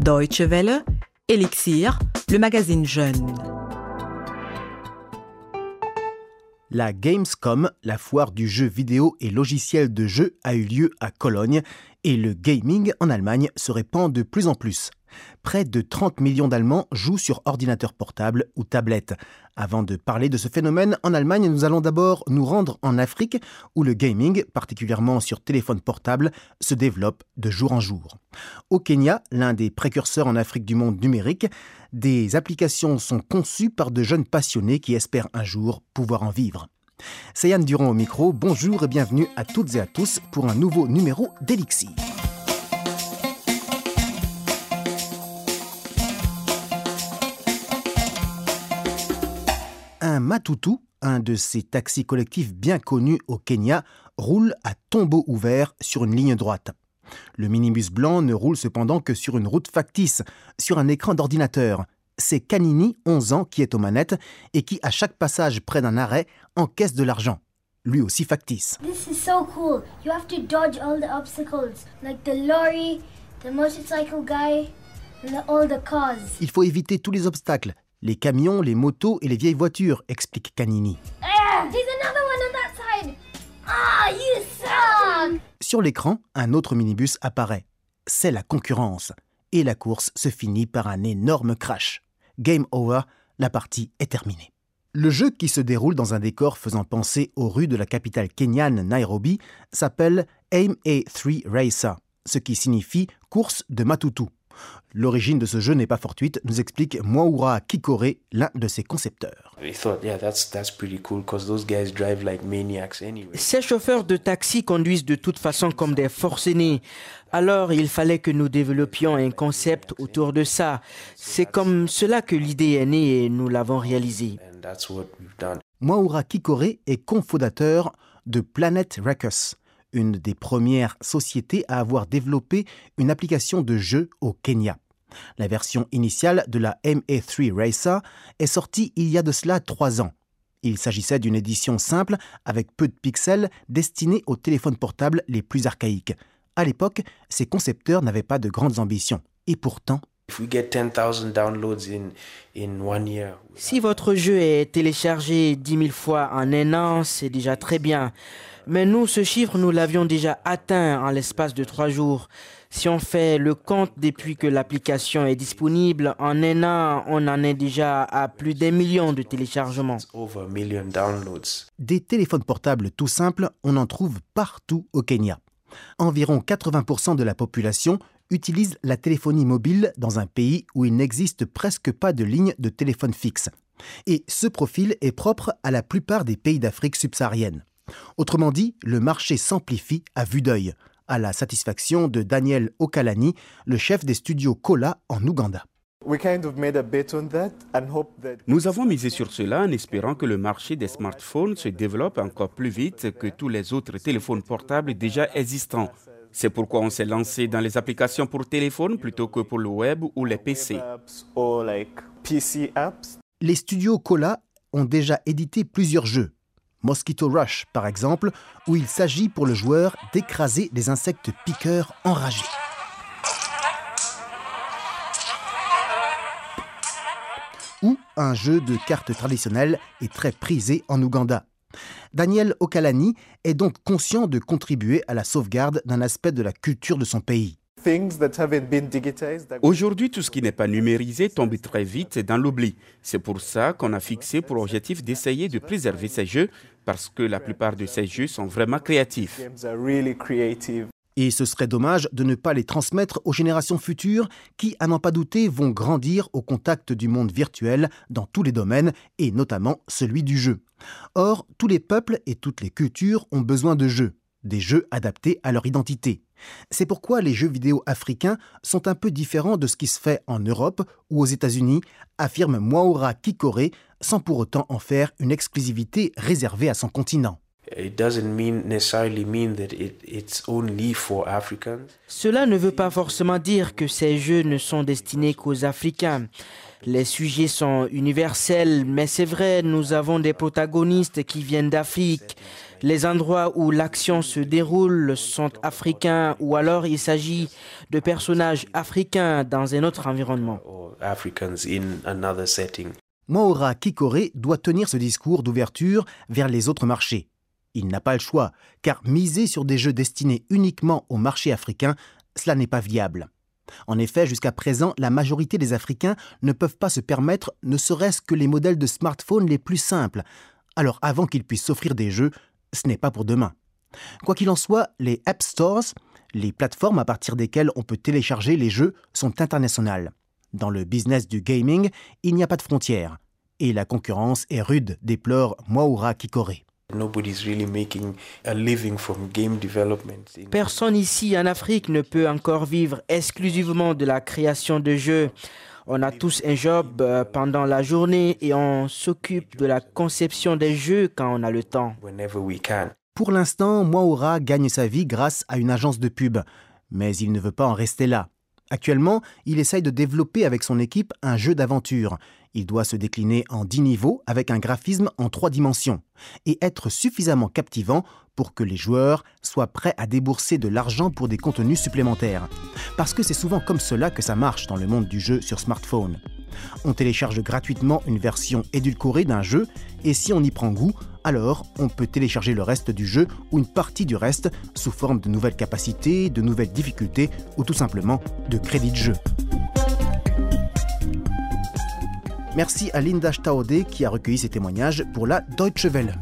Deutsche Welle, Elixir, le magazine Jeune. La Gamescom, la foire du jeu vidéo et logiciel de jeu, a eu lieu à Cologne et le gaming en Allemagne se répand de plus en plus. Près de 30 millions d'Allemands jouent sur ordinateur portable ou tablette. Avant de parler de ce phénomène en Allemagne, nous allons d'abord nous rendre en Afrique où le gaming, particulièrement sur téléphone portable, se développe de jour en jour. Au Kenya, l'un des précurseurs en Afrique du monde numérique, des applications sont conçues par de jeunes passionnés qui espèrent un jour pouvoir en vivre. C'est Yann Durand au micro, bonjour et bienvenue à toutes et à tous pour un nouveau numéro d'Elixir. Un Matutu, un de ces taxis collectifs bien connus au Kenya, roule à tombeau ouvert sur une ligne droite. Le minibus blanc ne roule cependant que sur une route factice, sur un écran d'ordinateur. C'est Kanini, 11 ans, qui est aux manettes et qui, à chaque passage près d'un arrêt, encaisse de l'argent. Lui aussi factice. This is so cool. You have to dodge all the obstacles, like the lorry, the motorcycle guy, and all the cars. Il faut éviter tous les obstacles. Les camions, les motos et les vieilles voitures, explique Kanini. There's another one on that side. You suck! Sur l'écran, un autre minibus apparaît. C'est la concurrence. Et la course se finit par un énorme crash. Game over, la partie est terminée. Le jeu, qui se déroule dans un décor faisant penser aux rues de la capitale kenyane Nairobi, s'appelle Aim A3 Racer, ce qui signifie course de Matutu. L'origine de ce jeu n'est pas fortuite, nous explique Mwaura Kikore, l'un de ses concepteurs. Ces chauffeurs de taxi conduisent de toute façon comme des forcenés. Alors il fallait que nous développions un concept autour de ça. C'est comme cela que l'idée est née et nous l'avons réalisée. Mwaura Kikore est cofondateur de Planet Records, une des premières sociétés à avoir développé une application de jeu au Kenya. La version initiale de la MA3 Racer est sortie il y a de cela 3 ans. Il s'agissait d'une édition simple avec peu de pixels destinée aux téléphones portables les plus archaïques. À l'époque, ses concepteurs n'avaient pas de grandes ambitions. Et pourtant, si votre jeu est téléchargé 10 000 fois en un an, c'est déjà très bien. Mais nous, ce chiffre, nous l'avions déjà atteint en l'espace de 3 jours. Si on fait le compte depuis que l'application est disponible, en un an, on en est déjà à plus d'1 million de téléchargements. Des téléphones portables tout simples, on en trouve partout au Kenya. Environ 80% de la population utilise la téléphonie mobile dans un pays où il n'existe presque pas de ligne de téléphone fixe. Et ce profil est propre à la plupart des pays d'Afrique subsaharienne. Autrement dit, le marché s'amplifie à vue d'œil, à la satisfaction de Daniel Okalani, le chef des studios Kola en Ouganda. Nous avons misé sur cela en espérant que le marché des smartphones se développe encore plus vite que tous les autres téléphones portables déjà existants. C'est pourquoi on s'est lancé dans les applications pour téléphone plutôt que pour le web ou les PC. Les studios Kola ont déjà édité plusieurs jeux. Mosquito Rush, par exemple, où il s'agit pour le joueur d'écraser des insectes piqueurs enragés. Ou un jeu de cartes traditionnel et très prisé en Ouganda. Daniel Okalani est donc conscient de contribuer à la sauvegarde d'un aspect de la culture de son pays. Aujourd'hui, tout ce qui n'est pas numérisé tombe très vite dans l'oubli. C'est pour ça qu'on a fixé pour objectif d'essayer de préserver ces jeux, parce que la plupart de ces jeux sont vraiment créatifs. Et ce serait dommage de ne pas les transmettre aux générations futures qui, à n'en pas douter, vont grandir au contact du monde virtuel dans tous les domaines, et notamment celui du jeu. Or, tous les peuples et toutes les cultures ont besoin de jeux, des jeux adaptés à leur identité. C'est pourquoi les jeux vidéo africains sont un peu différents de ce qui se fait en Europe ou aux États-Unis, affirme Mwaura Kikore, sans pour autant en faire une exclusivité réservée à son continent. Cela ne veut pas forcément dire que ces jeux ne sont destinés qu'aux Africains. Les sujets sont universels, mais c'est vrai, nous avons des protagonistes qui viennent d'Afrique. Les endroits où l'action se déroule sont africains ou alors il s'agit de personnages africains dans un autre environnement. Mwaura Kikore doit tenir ce discours d'ouverture vers les autres marchés. Il n'a pas le choix, car miser sur des jeux destinés uniquement au marché africain, cela n'est pas viable. En effet, jusqu'à présent, la majorité des Africains ne peuvent pas se permettre ne serait-ce que les modèles de smartphones les plus simples. Alors avant qu'ils puissent s'offrir des jeux, ce n'est pas pour demain. Quoi qu'il en soit, les App Stores, les plateformes à partir desquelles on peut télécharger les jeux, sont internationales. Dans le business du gaming, il n'y a pas de frontières. Et la concurrence est rude, déplore Mwaura Kikore. Personne ici en Afrique ne peut encore vivre exclusivement de la création de jeux. On a tous un job pendant la journée et on s'occupe de la conception des jeux quand on a le temps. Pour l'instant, Mwaura gagne sa vie grâce à une agence de pub. Mais il ne veut pas en rester là. Actuellement, il essaye de développer avec son équipe un jeu d'aventure. Il doit se décliner en 10 niveaux avec un graphisme en 3 dimensions et être suffisamment captivant pour que les joueurs soient prêts à débourser de l'argent pour des contenus supplémentaires. Parce que c'est souvent comme cela que ça marche dans le monde du jeu sur smartphone. On télécharge gratuitement une version édulcorée d'un jeu et si on y prend goût, alors on peut télécharger le reste du jeu ou une partie du reste sous forme de nouvelles capacités, de nouvelles difficultés ou tout simplement de crédits de jeu. Merci à Linda Staudé qui a recueilli ces témoignages pour la Deutsche Welle.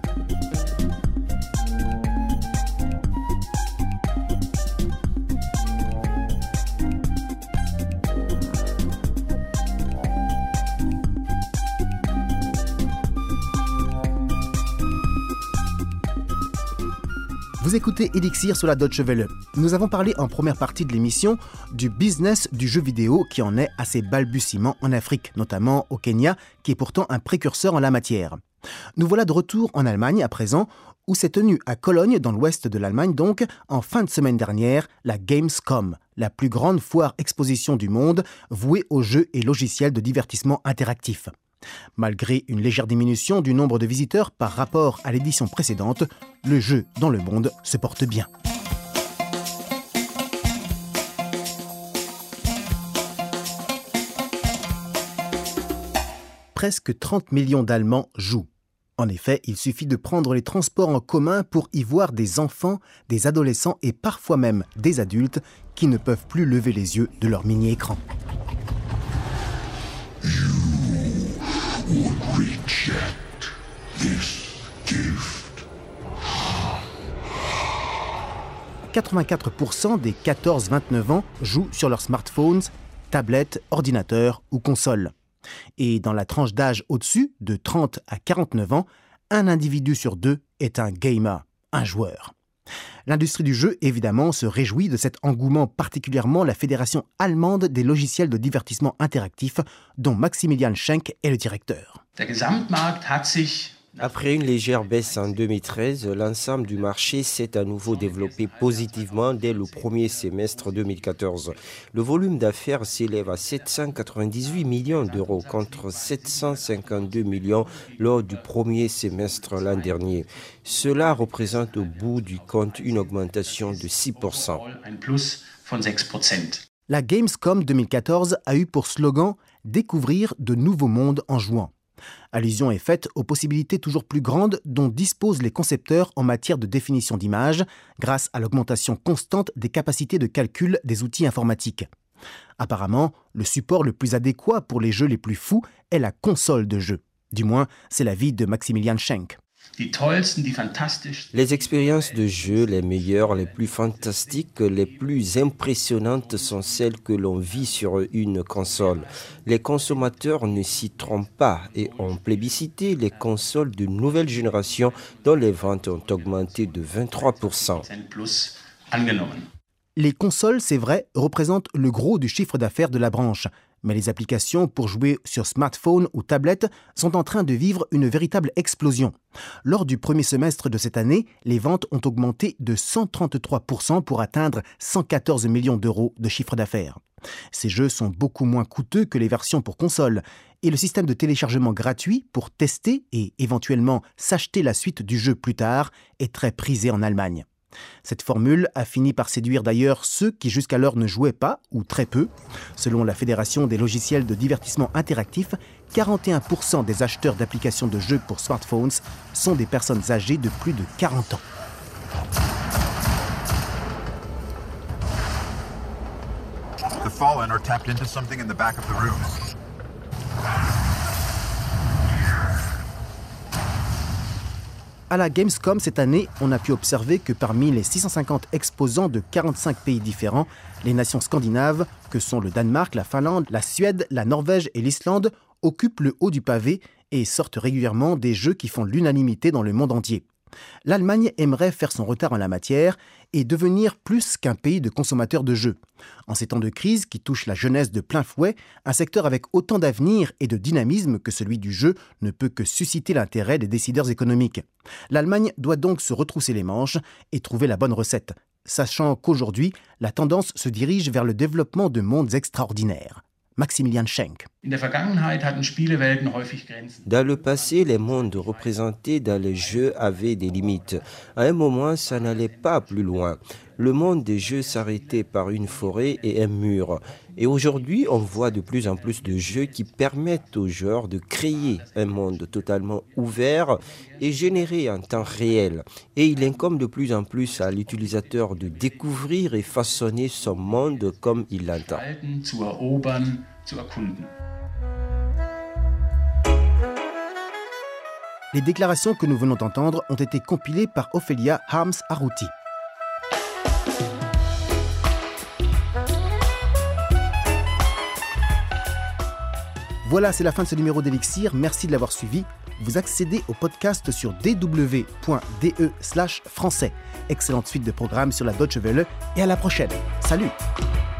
Vous écoutez Elixir sur la Deutsche Welle. Nous avons parlé en première partie de l'émission du business du jeu vidéo qui en est à ses balbutiements en Afrique, notamment au Kenya, qui est pourtant un précurseur en la matière. Nous voilà de retour en Allemagne à présent, où s'est tenue à Cologne, dans l'ouest de l'Allemagne donc, en fin de semaine dernière, la Gamescom, la plus grande foire exposition du monde vouée aux jeux et logiciels de divertissement interactifs. Malgré une légère diminution du nombre de visiteurs par rapport à l'édition précédente, le jeu dans le monde se porte bien. Presque 30 millions d'Allemands jouent. En effet, il suffit de prendre les transports en commun pour y voir des enfants, des adolescents et parfois même des adultes qui ne peuvent plus lever les yeux de leur mini-écran. Reject this gift. 84% des 14-29 ans jouent sur leurs smartphones, tablettes, ordinateurs ou consoles. Et dans la tranche d'âge au-dessus, de 30 à 49 ans, un individu sur 2 est un gamer, un joueur. L'industrie du jeu, évidemment, se réjouit de cet engouement, particulièrement la Fédération allemande des logiciels de divertissement interactif, dont Maximilian Schenk est le directeur. Après une légère baisse en 2013, l'ensemble du marché s'est à nouveau développé positivement dès le premier semestre 2014. Le volume d'affaires s'élève à 798 millions d'euros contre 752 millions lors du premier semestre l'an dernier. Cela représente au bout du compte une augmentation de 6%. La Gamescom 2014 a eu pour slogan « Découvrir de nouveaux mondes en jouant ». Allusion est faite aux possibilités toujours plus grandes dont disposent les concepteurs en matière de définition d'images grâce à l'augmentation constante des capacités de calcul des outils informatiques. Apparemment, le support le plus adéquat pour les jeux les plus fous est la console de jeu. Du moins, c'est l'avis de Maximilian Schenk. Les expériences de jeu les meilleures, les plus fantastiques, les plus impressionnantes sont celles que l'on vit sur une console. Les consommateurs ne s'y trompent pas et ont plébiscité les consoles de nouvelle génération dont les ventes ont augmenté de 23%. Les consoles, c'est vrai, représentent le gros du chiffre d'affaires de la branche. Mais les applications pour jouer sur smartphone ou tablette sont en train de vivre une véritable explosion. Lors du premier semestre de cette année, les ventes ont augmenté de 133% pour atteindre 114 millions d'euros de chiffre d'affaires. Ces jeux sont beaucoup moins coûteux que les versions pour console, et le système de téléchargement gratuit pour tester et éventuellement s'acheter la suite du jeu plus tard est très prisé en Allemagne. Cette formule a fini par séduire d'ailleurs ceux qui jusqu'alors ne jouaient pas ou très peu. Selon la Fédération des logiciels de divertissement interactif, 41% des acheteurs d'applications de jeux pour smartphones sont des personnes âgées de plus de 40 ans. The fallen are tapped into something in the back of the room. À la Gamescom cette année, on a pu observer que parmi les 650 exposants de 45 pays différents, les nations scandinaves, que sont le Danemark, la Finlande, la Suède, la Norvège et l'Islande, occupent le haut du pavé et sortent régulièrement des jeux qui font l'unanimité dans le monde entier. L'Allemagne aimerait faire son retard en la matière et devenir plus qu'un pays de consommateurs de jeux. En ces temps de crise qui touchent la jeunesse de plein fouet, un secteur avec autant d'avenir et de dynamisme que celui du jeu ne peut que susciter l'intérêt des décideurs économiques. L'Allemagne doit donc se retrousser les manches et trouver la bonne recette, sachant qu'aujourd'hui, la tendance se dirige vers le développement de mondes extraordinaires. Maximilian Schenk. Dans le passé, les mondes représentés dans les jeux avaient des limites. À un moment, ça n'allait pas plus loin. Le monde des jeux s'arrêtait par une forêt et un mur. Et aujourd'hui, on voit de plus en plus de jeux qui permettent aux joueurs de créer un monde totalement ouvert et généré en temps réel. Et il incombe de plus en plus à l'utilisateur de découvrir et façonner son monde comme il l'entend. Les déclarations que nous venons d'entendre ont été compilées par Ophelia Harms-Arrouti. Voilà, c'est la fin de ce numéro d'Elixir. Merci de l'avoir suivi. Vous accédez au podcast sur dw.de/français. Excellente suite de programmes sur la Deutsche Welle et à la prochaine. Salut!